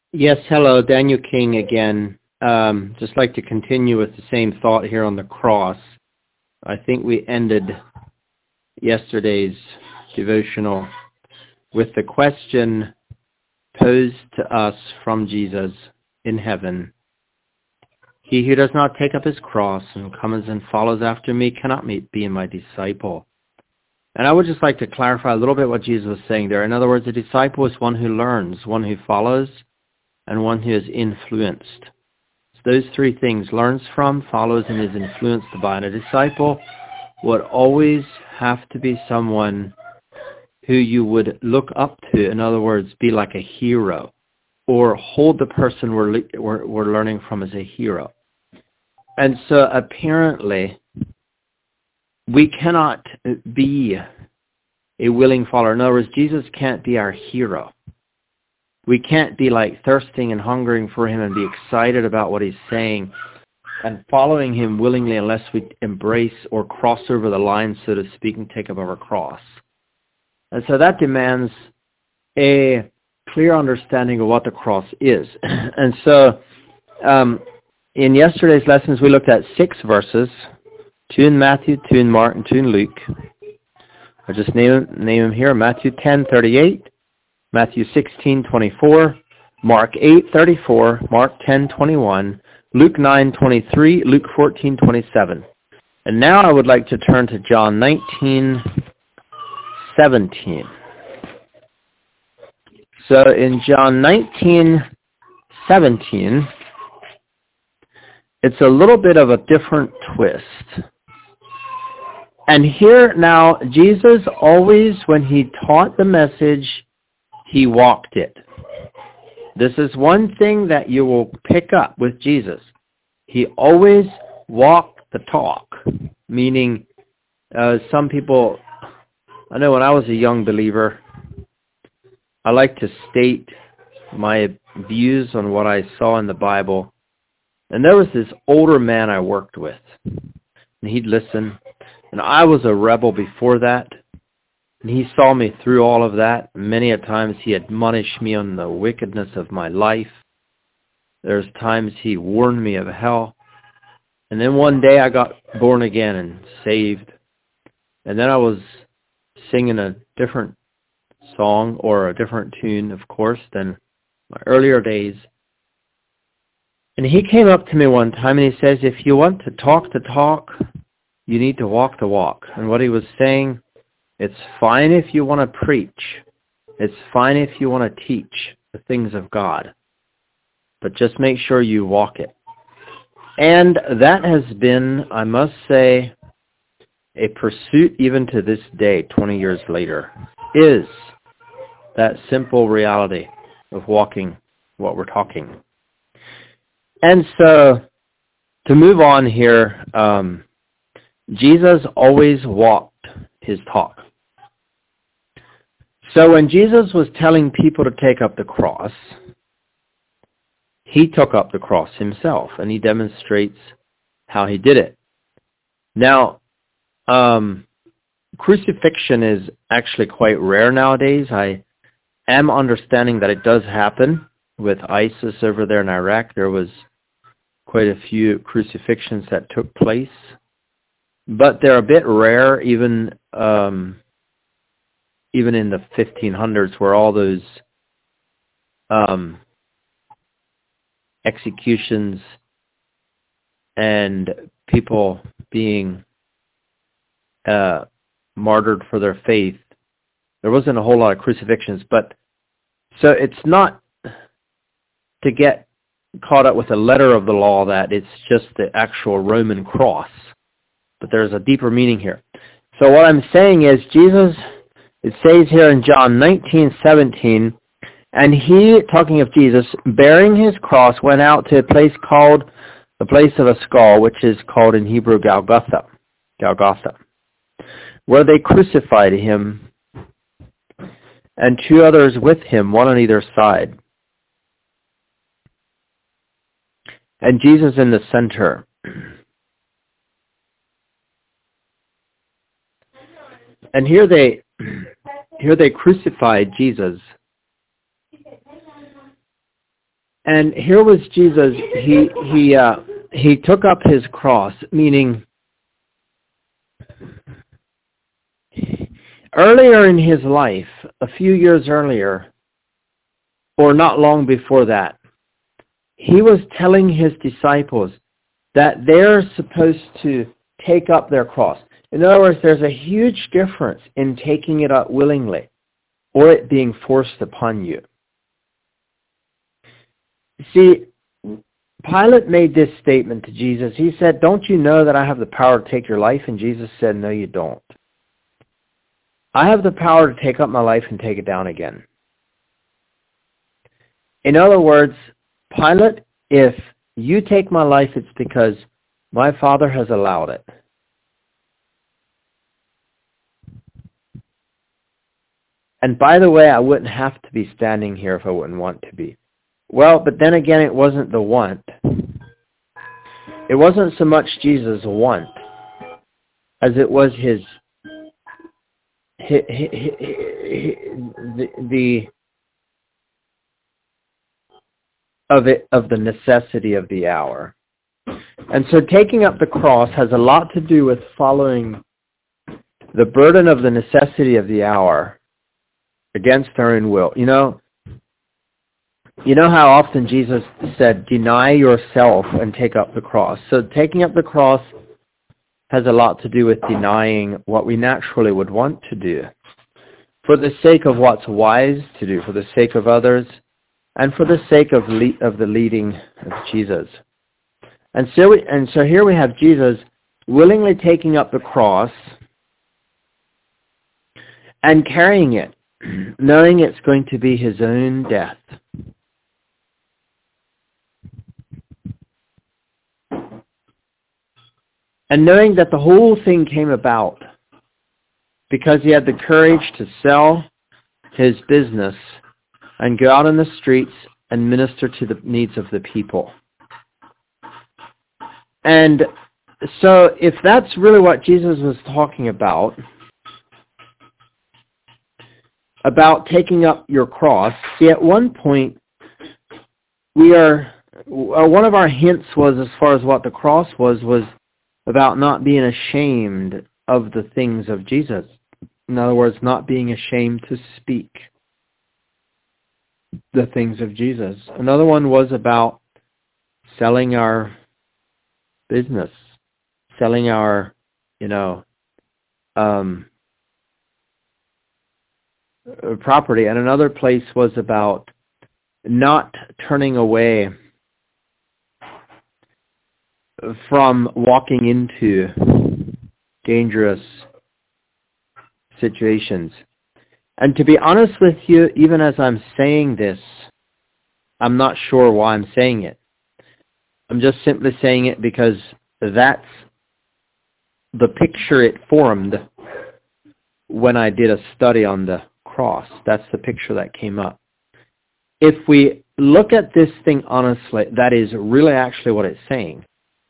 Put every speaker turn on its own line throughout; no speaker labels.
Yes, hello, Daniel King again. Just like to continue with the same thought here on the cross. I think we ended yesterday's devotional with the question posed to us from Jesus in heaven. He who does not take up his cross and comes and follows after me cannot be my disciple. And I would just like to clarify a little bit what Jesus was saying there. In other words, a disciple is one who learns, one who follows, and one who is influenced. So those three things: learns from, follows, and is influenced by. And a disciple would always have to be someone who you would look up to. In other words, be like a hero, or hold the person we're learning from as a hero. And so apparently, we cannot be a willing follower. In other words, Jesus can't be our hero. We can't be like thirsting and hungering for him and be excited about what he's saying and following him willingly unless we embrace or cross over the line, so to speak, and take up our cross. And so that demands a clear understanding of what the cross is. And so in yesterday's lessons, we looked at 6 verses, 2 in Matthew, 2 in Mark, and 2 in Luke. I'll just name them here: Matthew 10:38, Matthew 16:24, Mark 8:34, Mark 10:21, Luke 9:23, Luke 14:27. And now I would like to turn to John 19:17. So in John 19:17, it's a little bit of a different twist. And here now, Jesus always, when he taught the message, he walked it. This is one thing that you will pick up with Jesus. He always walked the talk, meaning some people, I know when I was a young believer, I like to state my views on what I saw in the Bible. And there was this older man I worked with, and he'd listen. And I was a rebel before that. And he saw me through all of that. Many a times he admonished me on the wickedness of my life. There's times he warned me of hell. And then one day I got born again and saved. And then I was singing a different song, or a different tune, of course, than my earlier days. And he came up to me one time and he says, if you want to talk the talk, you need to walk the walk. And what he was saying, it's fine if you want to preach. It's fine if you want to teach the things of God. But just make sure you walk it. And that has been, I must say, a pursuit even to this day, 20 years later, is that simple reality of walking what we're talking. And so, to move on here, Jesus always walked his talk. So when Jesus was telling people to take up the cross, he took up the cross himself, and he demonstrates how he did it. Now, crucifixion is actually quite rare nowadays. I am understanding that it does happen with ISIS over there in Iraq. There was quite a few crucifixions that took place. But they're a bit rare, even in the 1500s, where all those executions and people being martyred for their faith, there wasn't a whole lot of crucifixions. But so it's not to get caught up with the letter of the law that it's just the actual Roman cross. But there's a deeper meaning here. So what I'm saying is, Jesus, it says here in John 19:17, and he, talking of Jesus, bearing his cross, went out to a place called the place of a skull, which is called in Hebrew Golgotha, where they crucified him, and 2 others with him, one on either side. And Jesus in the center. And here they crucified Jesus. And here was Jesus. He took up his cross, meaning earlier in his life, a few years earlier, or not long before that, he was telling his disciples that they're supposed to take up their cross. In other words, there's a huge difference in taking it up willingly or it being forced upon you. See, Pilate made this statement to Jesus. He said, "Don't you know that I have the power to take your life?" And Jesus said, "No, you don't. I have the power to take up my life and take it down again." In other words, Pilate, if you take my life, it's because my Father has allowed it. And by the way, I wouldn't have to be standing here if I wouldn't want to be. Well, but then again, it wasn't the want. It wasn't so much Jesus' want as it was of the necessity of the hour. And so taking up the cross has a lot to do with following the burden of the necessity of the hour against our own will. You know how often Jesus said, "Deny yourself and take up the cross." So taking up the cross has a lot to do with denying what we naturally would want to do for the sake of what's wise to do, for the sake of others, and for the sake of the leading of Jesus. And so here we have Jesus willingly taking up the cross and carrying it, knowing it's going to be his own death. And knowing that the whole thing came about because he had the courage to sell his business and go out in the streets and minister to the needs of the people. And so if that's really what Jesus was talking about taking up your cross, see, at one point, one of our hints was, as far as what the cross was about not being ashamed of the things of Jesus. In other words, not being ashamed to speak the things of Jesus. Another one was about selling our business, selling our, property. And another place was about not turning away from walking into dangerous situations. And to be honest with you, even as I'm saying this, I'm not sure why I'm saying it. I'm just simply saying it because that's the picture it formed when I did a study on the cross. That's the picture that came up. If we look at this thing honestly, that is really actually what it's saying.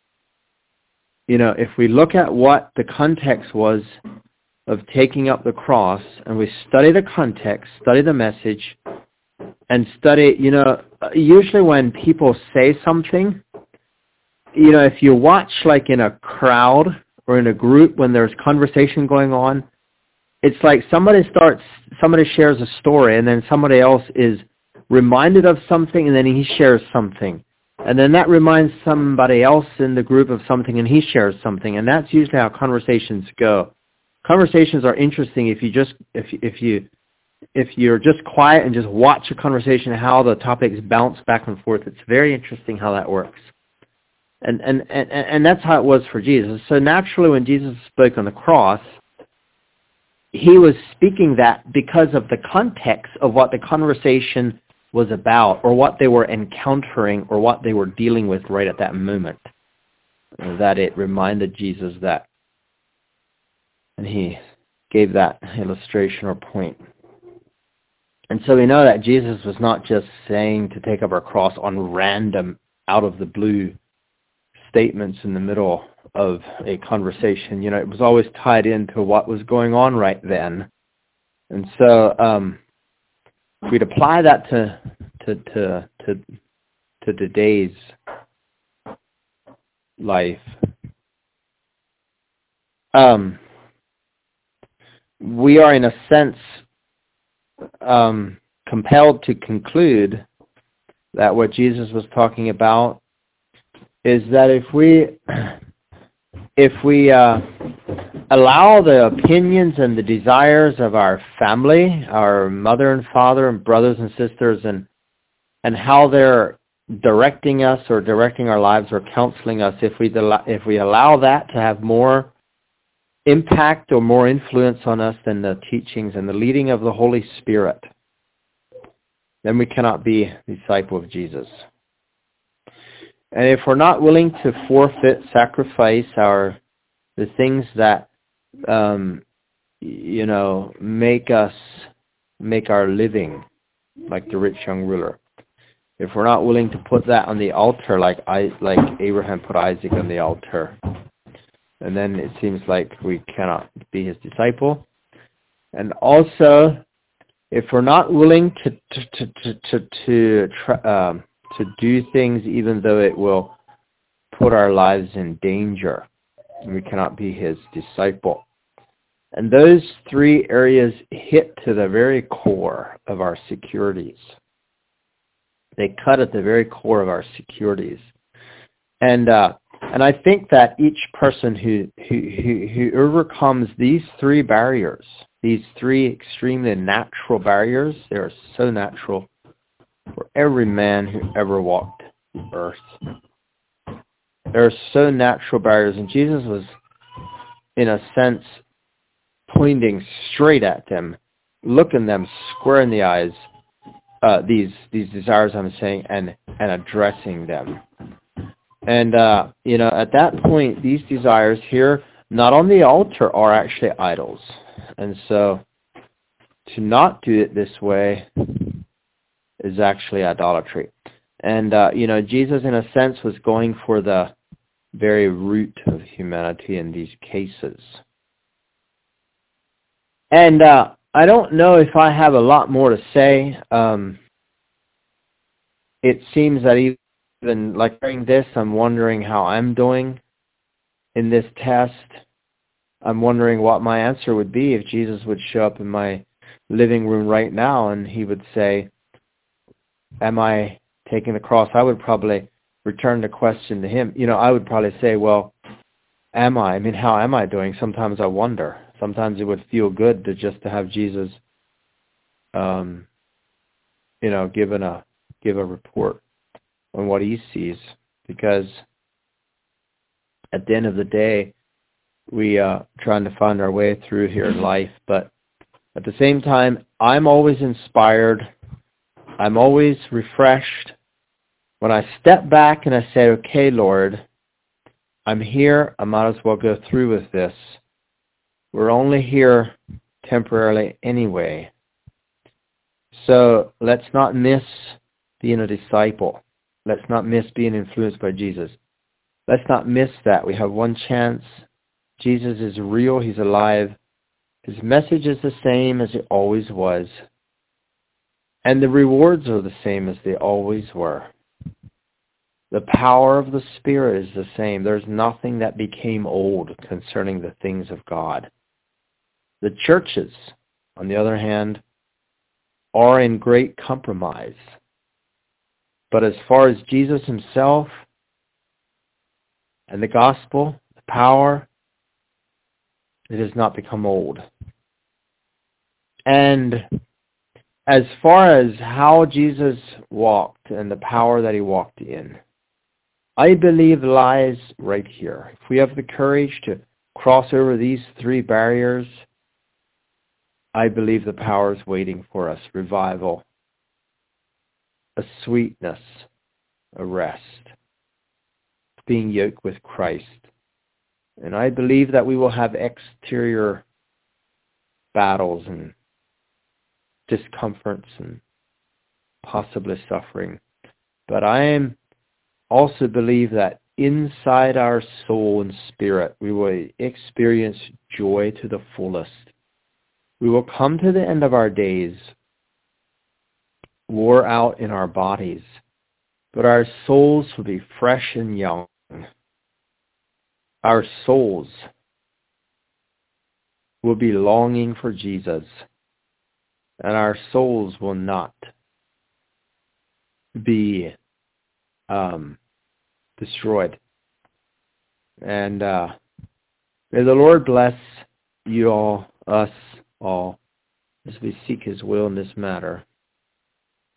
If we look at what the context was of taking up the cross, and we study the context, study the message, and study, usually when people say something, if you watch like in a crowd or in a group when there's conversation going on, it's like somebody shares a story, and then somebody else is reminded of something, and then he shares something. And then that reminds somebody else in the group of something, and he shares something. And that's usually how conversations go. Conversations are interesting if you're just quiet and just watch a conversation, how the topics bounce back and forth. It's very interesting how that works. And that's how it was for Jesus. So naturally when Jesus spoke on the cross, he was speaking that because of the context of what the conversation was about, or what they were encountering, or what they were dealing with right at that moment. That it reminded Jesus that. And he gave that illustration or point. And so we know that Jesus was not just saying to take up our cross on random, out of the blue statements in the middle of a conversation. It was always tied into what was going on right then. And so we'd apply that to to today's life. We are in a sense compelled to conclude that what Jesus was talking about is that if we allow the opinions and the desires of our family, our mother and father and brothers and sisters, and how they're directing us or directing our lives or counseling us, if we allow that to have more impact or more influence on us than the teachings and the leading of the Holy Spirit, then we cannot be a disciple of Jesus. And if we're not willing to forfeit, sacrifice the things that make our living, like the rich young ruler, if we're not willing to put that on the altar, like Abraham put Isaac on the altar, and then it seems like we cannot be his disciple. And also, if we're not willing to do things even though it will put our lives in danger, we cannot be his disciple. And those three areas hit to the very core of our securities. They cut at the very core of our securities. And I think that each person who overcomes these three barriers, these three extremely natural barriers, they are so natural for every man who ever walked the earth. They are so natural barriers, and Jesus was, in a sense, pointing straight at them, looking them square in the eyes, these desires I'm saying, and addressing them. And, at that point, these desires here, not on the altar, are actually idols. And so, to not do it this way is actually idolatry. And, Jesus, in a sense, was going for the very root of humanity in these cases. And I don't know if I have a lot more to say. It seems that even like during this, I'm wondering how I'm doing in this test. I'm wondering what my answer would be if Jesus would show up in my living room right now and he would say, am I taking the cross? I would probably return the question to him. I would probably say, well, am I? I mean, how am I doing? Sometimes I wonder. Sometimes it would feel good to have Jesus, give a report on what he sees, because at the end of the day, we are trying to find our way through here in life. But at the same time, I'm always inspired. I'm always refreshed when I step back and I say, okay, Lord, I'm here. I might as well go through with this. We're only here temporarily anyway. So let's not miss being a disciple. Let's not miss being influenced by Jesus. Let's not miss that. We have one chance. Jesus is real. He's alive. His message is the same as it always was. And the rewards are the same as they always were. The power of the Spirit is the same. There's nothing that became old concerning the things of God. The churches, on the other hand, are in great compromise. But as far as Jesus himself and the gospel, the power, it has not become old. And as far as how Jesus walked and the power that he walked in, I believe lies right here. If we have the courage to cross over these three barriers, I believe the power is waiting for us. Revival, a sweetness, a rest, being yoked with Christ. And I believe that we will have exterior battles and discomforts and possibly suffering. But I also believe that inside our soul and spirit, we will experience joy to the fullest. We will come to the end of our days, wore out in our bodies, but our souls will be fresh and young. Our souls will be longing for Jesus, and our souls will not be destroyed. And may the Lord bless you all, us all, as we seek His will in this matter.